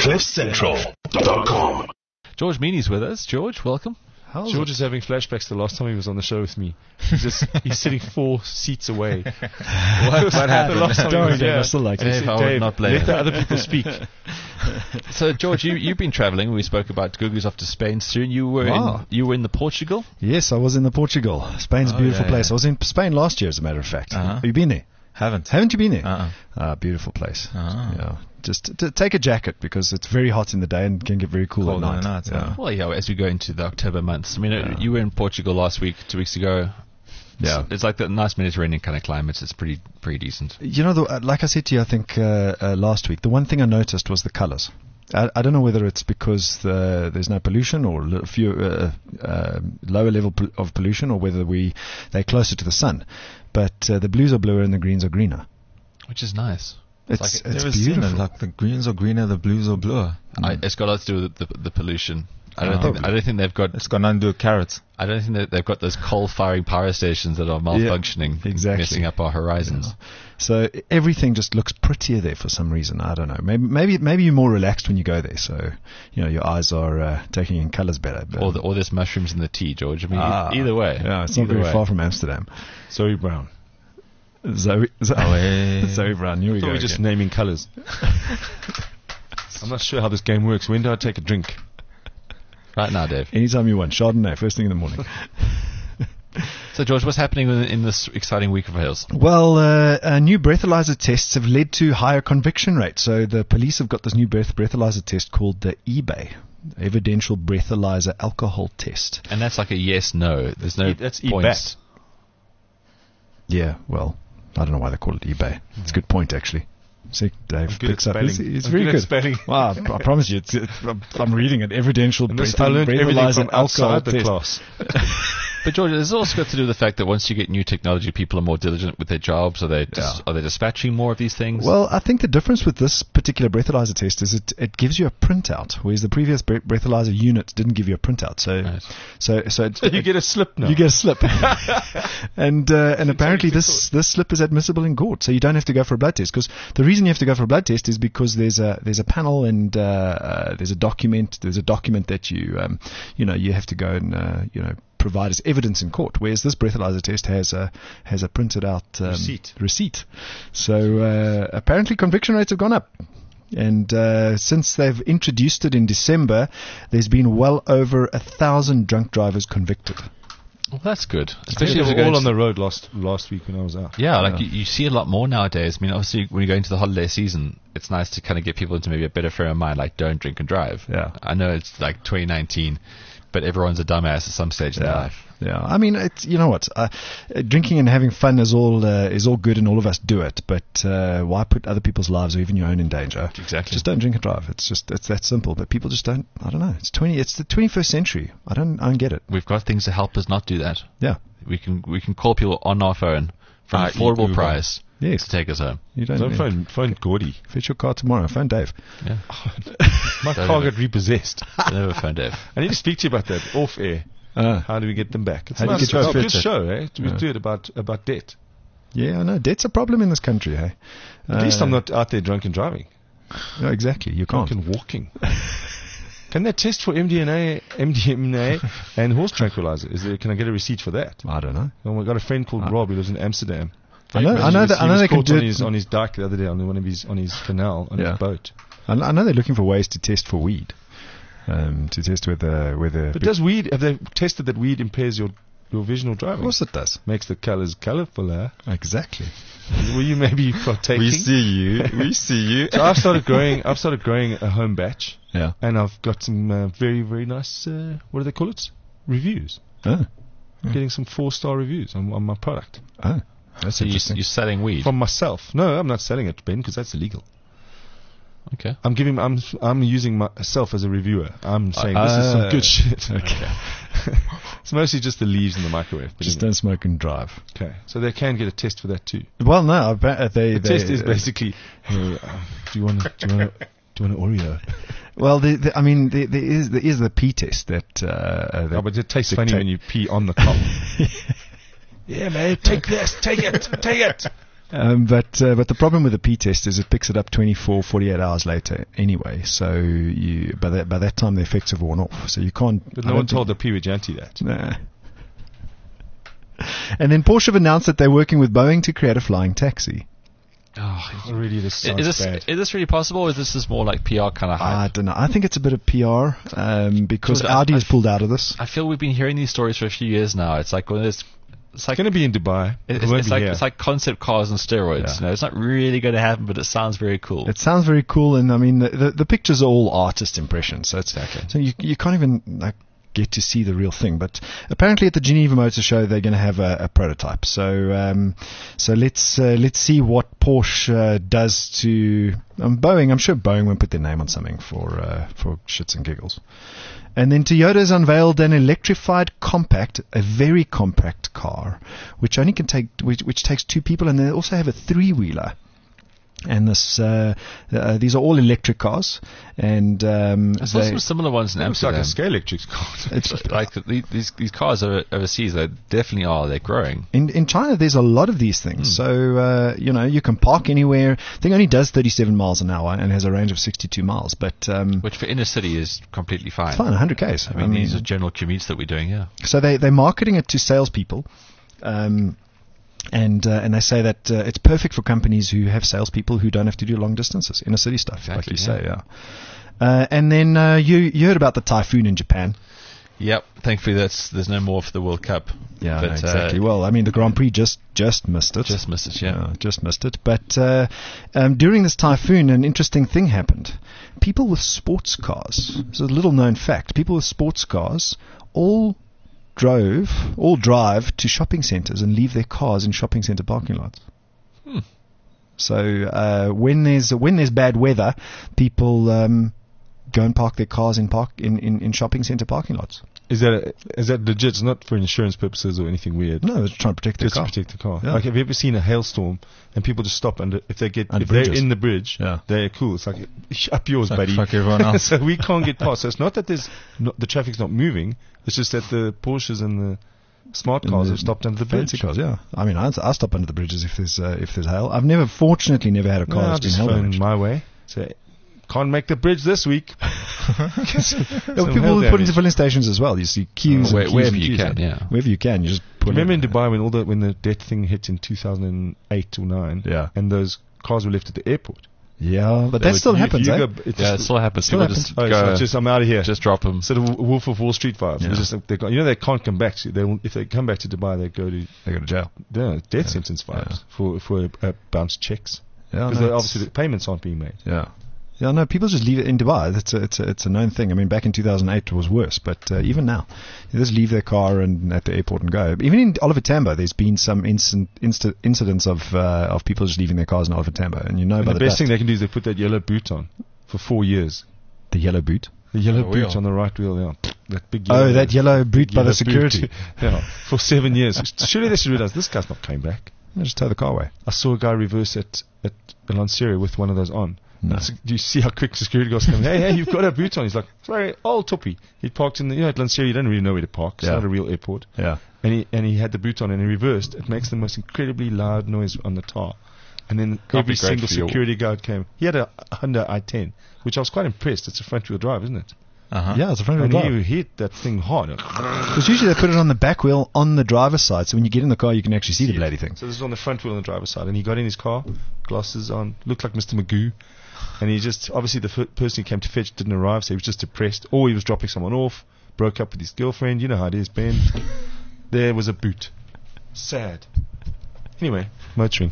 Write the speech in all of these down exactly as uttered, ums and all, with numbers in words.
cliff central dot com. George Meany's with us. George, welcome. How's George it? is having flashbacks to the last time he was on the show with me. He's just he's sitting four seats away. What, what happened? The last time he Don't was worry, Dave, here. I still like And he it. said, Dave, I would Dave, not blame let him. the other people speak. So, George, you, you've been travelling. We spoke about Gugu's off to Spain soon. You were Wow. in you were in the Portugal? Yes, I was in the Portugal. Spain's a Oh, beautiful yeah, place. yeah. I was in Spain last year, as a matter of fact. Uh-huh. Have you been there? Haven't. Haven't you been there? Uh-uh. Ah, beautiful place. Ah. Yeah. Just t- t- take a jacket because it's very hot in the day and can get very cool Cold at in night. the night, yeah. Well, yeah, as we go into the October months. I mean, uh Yeah. you were in Portugal last week, two weeks ago. Yeah. It's, it's like the nice Mediterranean kind of climate. It's pretty pretty decent. You know, the, uh, like I said to you, I think uh, uh, last week, the one thing I noticed was the colours. I, I don't know whether it's because the, there's no pollution or a few uh, uh, lower level pol- of pollution, or whether we they're closer to the sun. But uh, the blues are bluer and the greens are greener. Which is nice. It's, like- it's I've never seen beautiful. it. Like the greens are greener, the blues are bluer. I, it's got a lot to do with the, the, the pollution. I don't Oh. think I don't think they've got It's got nothing to do with carrots. I don't think that they've got those coal-firing power stations that are malfunctioning, exactly. messing up our horizons. Yeah. So everything just looks prettier there for some reason. I don't know. Maybe maybe maybe you're more relaxed when you go there. So you know your eyes are uh, taking in colours better. But Or, the, or there's mushrooms in the tea, George. I mean, Ah, e- either way. yeah, it's not either very way. far from Amsterdam. Zoe Brown. Zoe, Zoe, Oh, eh. Zoe Brown. Here we I thought go. we were just again. naming colours. I'm not sure how this game works. When do I take a drink? Right now, Dave. Anytime you want. Chardonnay, first thing in the morning. So, George, what's happening in, in this exciting week of Hales? Well, uh, uh, new breathalyzer tests have led to higher conviction rates. So the police have got this new breath breathalyzer test called the E B A, Evidential Breathalyzer Alcohol Test. And that's like a yes/no. There's no E- that's points. Yeah, well, I don't know why they call it E B A. It's a good point, actually. See, Dave I'm good at picks up. spelling. It's, it's I'm very good good. at spelling. Wow, I, I promise you, it's, it's, I'm, I'm reading it. Evidential And this, breath, I learned everything breathalyzer from alcohol outside the test. class. But, George, it's also got to do with the fact that once you get new technology, people are more diligent with their jobs. Are they dis- Yeah. are they dispatching more of these things? Well, I think the difference with this particular breathalyzer test is it, it gives you a printout, whereas the previous bre- breathalyzer unit didn't give you a printout. So, Right. so, so it's, You get a slip now. You get a slip, and uh, and apparently this this slip is admissible in court, so you don't have to go for a blood test. Because the reason you have to go for a blood test is because there's a there's a panel and uh, uh, there's a document there's a document that you um, you know you have to go and uh, you know provide as evidence in court. Whereas this breathalyzer test has a has a printed out um, Receipt. receipt. So uh, apparently conviction rates have gone up. And uh, since they've introduced it in December, there's been well over a thousand drunk drivers convicted. Well, that's good. Especially if they you're were going all on to- the road last last week when I was out. Yeah, like Yeah. You, you see a lot more nowadays. I mean, obviously, when you go into the holiday season, it's nice to kind of get people into maybe a better frame of mind, like don't drink and drive. Yeah. I know it's like twenty nineteen, but everyone's a dumbass at some stage in their Yeah, life. yeah. I mean, it's, you know what? Uh, uh, drinking and having fun is all uh, is all good, and all of us do it. But uh, why put other people's lives or even your own in danger? Exactly. Just don't drink and drive. It's just it's that simple. But people just don't. I don't know. It's twenty. It's the twenty-first century. I don't. I don't get it. We've got things to help us not do that. Yeah. We can we can call people on our phone for an Ah, affordable Uber. price Yes. to take us home. You don't. Don't yeah. phone, phone Gordy. Fetch your car tomorrow. Phone Dave. Yeah. My Don't car ever- got repossessed. Never phone Dave. I need to speak to you about that off air. Uh, How do we get them back? It's How do you nice get your show. car Good fixed? show, eh? We Yeah. do it about about debt. yeah, I know. Debt's a problem in this country. Hey. At least I'm Uh, not out there drunk and driving. No, exactly. You can't. Drunk and walking. Can they test for M D M A, M D M A and horse tranquilizer? Is there? Can I get a receipt for that? I don't know. Oh, I got a friend called Ah. Rob who lives in Amsterdam. I know. I know that. I He know was they can caught do on it. his on his dike the other day on one of his on his canal on Yeah. his boat. I know I know they're looking for ways to test for weed. Um, to test whether whether. But does weed? Have they tested that weed impairs your your vision or Of driving? course it does. Makes the colours colourfuler. Exactly. Will you maybe partaking? We see you. We see you. So I've started growing. I've started growing a home batch, Yeah. and I've got some uh, very very nice. Uh, what do they call it? Reviews. Oh. I'm getting some four star reviews on, on my product Oh. That's So you, interesting. you're selling weed. from myself. No, I'm not selling it, Ben, because that's illegal. Okay. I'm giving. I'm I'm using myself as a reviewer. I'm saying this is some Uh, good shit. okay. It's mostly just the leaves in the microwave. but Just anyway. don't smoke and drive. Okay, so they can get a test for that too. Well, no, I bet they. The they test is basically, hey, uh, do you want to, do you want to, do you want an Oreo? Well, the, the, I mean, the, there is there is the pee test that. Uh, uh, that Oh, but it tastes dictate- funny when you pee on the top. Yeah, man, take this, take it, take it. Um, but uh, but the problem with the P-test is it picks it up twenty-four, forty-eight hours later anyway. So you by that by that time the effects have worn off. So you can't. But I no don't one think- told the P. Janty that. Nah. And then Porsche have announced that they're working with Boeing to create a flying taxi. Oh, Really, this is sounds this bad. is this really possible, or is this just more like P R kind of hype? I don't know. I think it's a bit of P R um, because Because I- Audi has I- pulled out of this. I feel we've been hearing these stories for a few years now. It's like one of those. It's like It's going to be in Dubai. It it's, won't it's be like here. it's like concept cars on steroids. Yeah. You know, it's not really going to happen, but it sounds very cool. It sounds very cool, and I mean the, the, the pictures are all artist impressions, so it's Exactly. so you you can't even like get to see the real thing. But apparently at the Geneva Motor Show they're going to have a, a prototype. So um, so let's uh, let's see what Porsche uh, does to um, Boeing. I'm sure Boeing won't put their name on something for uh, for shits and giggles. And then Toyota's unveiled an electrified compact, a very compact car, which only can take, which, which takes two people, and they also have a three-wheeler. And this, uh, uh, these are all electric cars, and um, I saw they- some similar ones in It looks like Amsterdam. a scale electric car. it's like the, these these cars over, overseas, they definitely are. They're growing. in in China. There's a lot of these things, Hmm. so uh, you know you can park anywhere. I think it only does thirty-seven miles an hour and has a range of sixty-two miles, but um, Which for inner city is completely fine. it's fine, one hundred k's. I mean, these are general commutes that we're doing, yeah. So they they're marketing it to salespeople, um, and uh, and they say that uh, it's perfect for companies who have salespeople who don't have to do long distances, inner city stuff, like Exactly, you yeah. say, yeah. Uh, and then uh, you you heard about the typhoon in Japan. Yep. Thankfully, that's there's no more for the World Cup. Yeah, but, no, exactly. Uh, Well, I mean, the Grand Prix just just missed it. just missed it, yeah. just missed it. But uh, um, during this typhoon, an interesting thing happened. People with sports cars, this is a little known fact, people with sports cars all drove, all drive to shopping centres and leave their cars in shopping centre parking lots. Hmm. So uh, when there's when there's bad weather, people um, go and park their cars in park in, in, in shopping centre parking lots. Is that is that legit? It's not for insurance purposes or anything weird. No, they're trying to protect their Just to car. protect the car. Yeah. Like, have you ever seen a hailstorm and people just stop under if they get Under if they're bridges. in the bridge? Yeah. They're cool. It's like up yours, Like buddy. fuck everyone else. So we can't get past. So it's not that there's not, the traffic's not moving. It's just that the Porsches and the smart And cars the have stopped under the Fancy bridge. cars, yeah. I mean, I, I stop under the bridges if there's uh, if there's hail. I've never, fortunately, never had a car No, I that's been just hail phone damaged. my way. Say, can't make the bridge this week. There Some were hail people who put damage. into filling stations as well. You see queues, Where- and queues wherever and you queues can, and- yeah. wherever you can, you just put. Remember in it. Dubai when all the when the death thing hit in two thousand eight or nine, Yeah. and those cars were left at the airport. Yeah, but They that would- still you- happens, you eh? go- it's Yeah, it just- still happens. still People happens. just Oh, it's go, like just I'm out of here. just drop them. Sort of Wolf of Wall Street vibes. Yeah. They just they got, you know they can't come back. So they will, if they come back to Dubai, they go to They go to jail. yeah, death sentence vibes Yeah. for for uh, bounced checks Yeah, because no, obviously it's- the payments aren't being made. yeah. Yeah, no, people just leave it in Dubai. It's a, it's a, it's a known thing. I mean, back in two thousand eight it was worse, but uh, even now, they just leave their car and at the airport and go. Even in Oliver Tambo, there's been some instant, insta- incidents of uh, of people just leaving their cars in Oliver Tambo, and you know And by the the, best dust, thing they can do is they put that yellow boot on for four years. the yellow boot. The yellow On the boot wheel. on the right wheel, yeah. That big Oh, that yellow boot by yellow the security. boot. Yeah, for seven years. Surely they should realize this guy's not coming back. Yeah, just tow the car away. I saw a guy reverse at at Lancia with one of those on. No. That's- Do you see how quick the security guards come? Hey, hey, you've got a boot on. He's like, sorry, old toppy. He parked in the, you know, at Lancia, you don't really know where to park. It's Yeah. not a real airport. Yeah. And he and he had the boot on and he reversed. It makes the most incredibly loud noise on the tar. And then Can't every be great single for your- security guard came. He had a Honda i ten, which I was quite impressed. It's a front wheel drive, isn't it? Uh-huh. Yeah, it's a front wheel And drive. he hit that thing hard. Because usually they put it on the back wheel on the driver's side, so when you get in the car, you can actually see the bloody thing. So this is on the front wheel on the driver's side, and he got in his car, glasses on, looked like Mister Magoo, and he just obviously the f- person he came to fetch didn't arrive, so he was just depressed, or he was dropping someone off, broke up with his girlfriend. You know how it is, Ben. There was a boot. Sad. Anyway, motoring.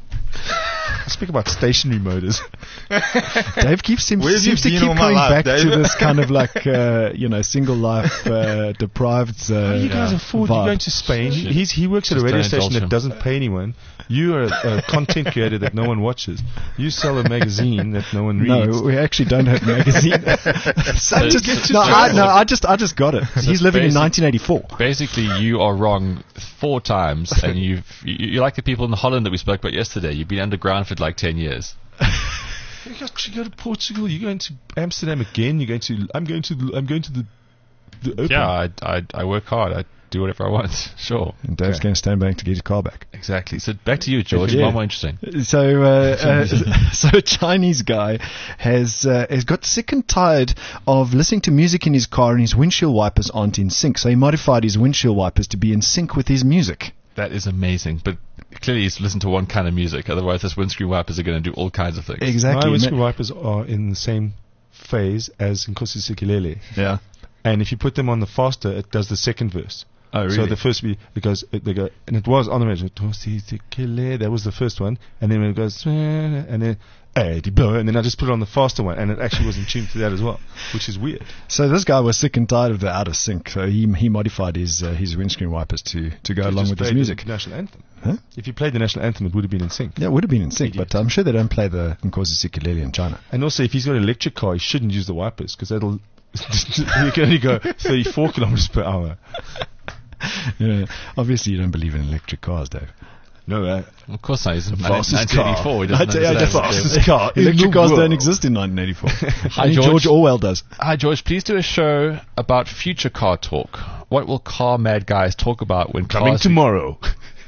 I speak about stationary motors. Dave keeps him, Where have you seems to been keep all my coming life, back Dave? to this kind of like, uh, you know, single life, uh, deprived. Uh, you guys yeah, are forward. vibe. You're going to Spain. He, he's, he works at a Just radio don't station indulge that him. doesn't pay anyone. You are a, a content creator that no one watches. You sell a magazine that no one reads. No, we actually don't have a magazine. So So- just- so- no, so- I, no, I just, I just got it. He's living in basic- nineteen eighty-four. Basically, you are wrong four times, and you've you, you're like the people in Holland that we spoke about yesterday. You've been underground for like ten years. You got- you go to Portugal. You're going to Amsterdam again. You're going to. I'm going to. The, I'm going to the. The open. Yeah, I, I I work hard. I do whatever I want. Sure. And Dave's going to stand back to get his car back. Exactly. So back to you, George. Yeah. One more interesting. So, uh, uh, so a Chinese guy has uh, has got sick and tired of listening to music in his car and his windshield wipers aren't in sync. So he modified his windshield wipers to be in sync with his music. That is amazing. But clearly he's listened to one kind of music. Otherwise, his windscreen wipers are going to do all kinds of things. Exactly. My windscreen wipers are in the same phase as Nkosi Sikelele. Yeah. And if you put them on the faster, it does the second verse. Oh, really? So the first beat, it goes, it, they go, and it was on the radio. Nkosi Sikelele, that was the first one. And then when it goes, and then, Eddie Blow, and then I just put it on the faster one, and it actually was in tune to that as well, which is weird. So this guy was sick and tired of the out of sync. So he he modified his uh, his windscreen wipers to, to go You along just with his played music. the national anthem. Huh? If you played the national anthem, it would have been in sync. Yeah, it would have been in sync, Idiot. but I'm sure they don't play the Nkosi Sikelele in China. And also, if he's got an electric car, he shouldn't use the wipers, because that'll, you can only go thirty-four kilometers per hour. Yeah, obviously you don't believe in electric cars, Dave. No, uh, Of course not. He's in fastest nineteen eighty-four. He doesn't I tell you, I understand just- what they're- fastest car in Electric the cars world. don't exist in nineteen eighty-four. Hi, Only George. George Orwell does. Hi, George. Please do a show about future car talk. What will car mad guys talk about when Coming cars... tomorrow.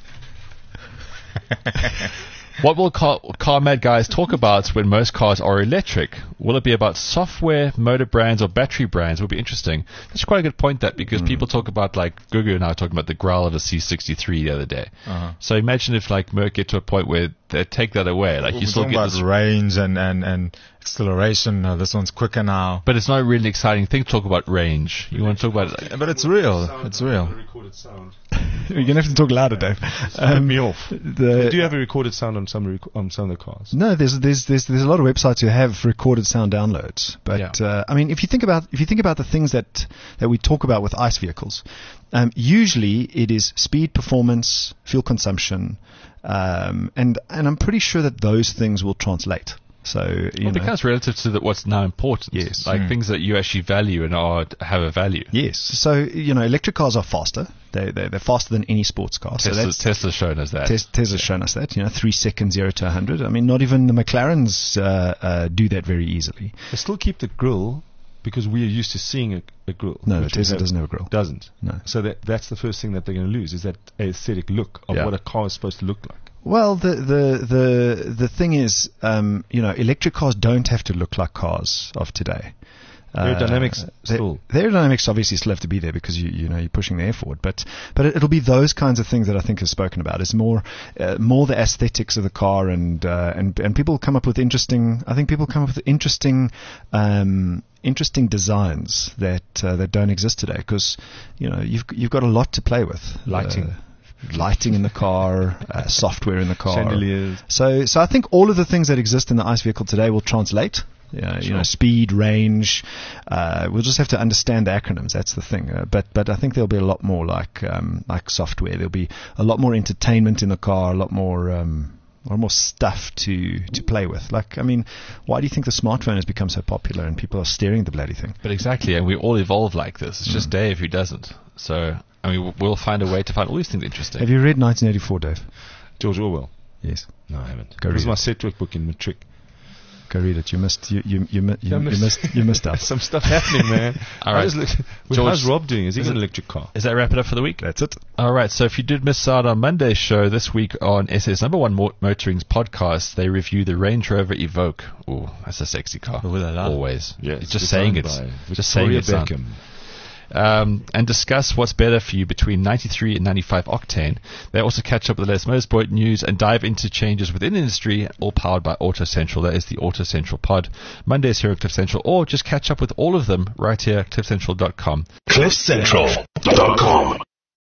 What will car, car mad guys talk about when most cars are electric? Will it be about software, motor brands, or battery brands? It would be interesting. That's quite a good point, that, because Mm. people talk about, like, Gugu and I were talking about the growl of a C sixty-three the other day. Uh-huh. So imagine if, like, Merc get to a point where they take that away. Like, We're you still talking get about this... range and, and, and acceleration. Uh, this one's quicker now. But it's not really an exciting thing to talk about range. You want to talk about... Like, Yeah, but it's real. It's real. Recorded sound. You're going to have to talk louder, Dave. Turn me off. The, Do you have a recorded sound on some rec- on some of the cars? No, there's there's there's there's a lot of websites who have recorded sound downloads. But Yeah. uh, I mean, if you think about if you think about the things that that we talk about with ICE vehicles, um, usually it is speed, performance, fuel consumption, um, and and I'm pretty sure that those things will translate. So you well, it know, becomes relative to the, what's now important. Yes. Like Mm. things that you actually value and are have a value. yes. So you know, electric cars are faster. They they they're faster than any sports car. So Tesla, that's Tesla's shown us that. Tes- Tesla's shown us that, you know, three seconds, zero to one hundred. I mean, not even the McLarens uh, uh, do that very easily. They still keep the grill because we are used to seeing a, a grill. No, which Tesla we have- doesn't have a grill. Doesn't. No. So that that's the first thing that they're going to lose, is that aesthetic look of Yeah. what a car is supposed to look like. Well, the the the the thing is, um, you know, electric cars don't have to look like cars of today. Aerodynamics Uh, still. The, the aerodynamics obviously still have to be there because you you know you're pushing the air forward, but but it, it'll be those kinds of things that I think is spoken about. It's more uh, more the aesthetics of the car, and uh, and and people come up with interesting. I think people come up with interesting. Um, interesting designs that uh, that don't exist today, because you know you've you've got a lot to play with. Lighting. Uh, lighting in the car, uh, software in the car. Chandeliers. So, so I think all of the things that exist in the ICE vehicle today will translate. Yeah, you know, speed, range. Uh, we'll just have to understand the acronyms. That's the thing. Uh, but, but I think there'll be a lot more like, um, like software. There'll be a lot more entertainment in the car. A lot more, um, a lot more stuff to to play with. Like, I mean, why do you think the smartphone has become so popular and people are staring at the bloody thing? But exactly, and we all evolve like this. It's just Dave who doesn't. So, I mean, we'll find a way to find all these things interesting. Have you read nineteen eighty-four, Dave? George Orwell. Yes. No, I haven't. Go it was read my it. set work book in matric. Go read it. You missed. You you you, mi- you, I you missed- missed. You missed out. Some stuff happening, man. All I right. was look- well, George, how's Rob doing? Is he is got an it- electric car? Does that wrap it up for the week? That's it. All right, so if you did miss out on Monday's show, this week on S S Number One Mo- Motoring's podcast, they review the Range Rover Evoque. Ooh, that's a sexy car. Ooh la la. Always. Yes, It's just saying it. designed by Just saying Victoria it. sound- Beckham. Um, and discuss what's better for you between ninety-three and ninety-five octane. They also catch up with the latest motorsport news and dive into changes within the industry, all powered by Auto Central. That is the Auto Central pod. Mondays here at Cliff Central, or just catch up with all of them right here at cliff central dot com. cliff central dot com